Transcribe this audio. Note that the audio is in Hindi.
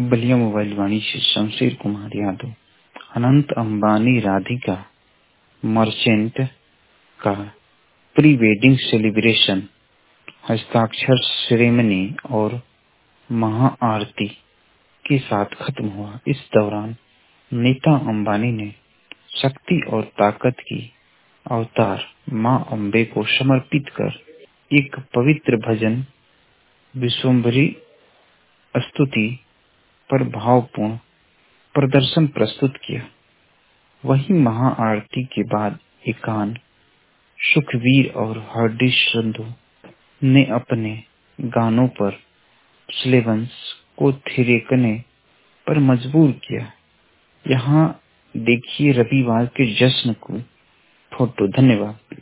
बलिया मोबाइल वाणी से शमशेर कुमार यादव। अनंत अंबानी राधिका मर्चेंट का प्री वेडिंग सेलिब्रेशन, हस्ताक्षर सेरेमनी और महाआरती के साथ खत्म हुआ। इस दौरान नीता अंबानी ने शक्ति और ताकत की अवतार मां अम्बे को समर्पित कर एक पवित्र भजन विश्वम्भरी स्तुति पर भावपूर्ण प्रदर्शन प्रस्तुत किया। वहीं महाआरती के बाद एकान सुखवीर और हरदीप संधू ने अपने गानों पर स्लेवंस को थिरकने पर मजबूर किया। यहाँ देखिए रविवार के जश्न को फोटो। धन्यवाद।